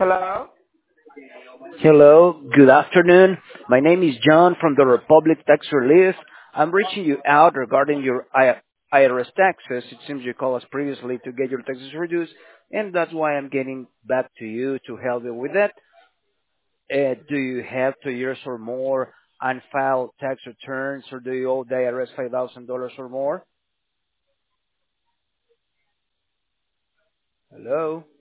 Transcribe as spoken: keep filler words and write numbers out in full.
Hello? Hello, good afternoon. My name is John from the Republic Tax Relief. I'm reaching you out regarding your I- IRS taxes. It seems you called us previously to get your taxes reduced, and that's why I'm getting back to you to help you with that. Uh, do you have two years or more unfiled tax returns, or do you owe the I R S five thousand dollars or more? Hello?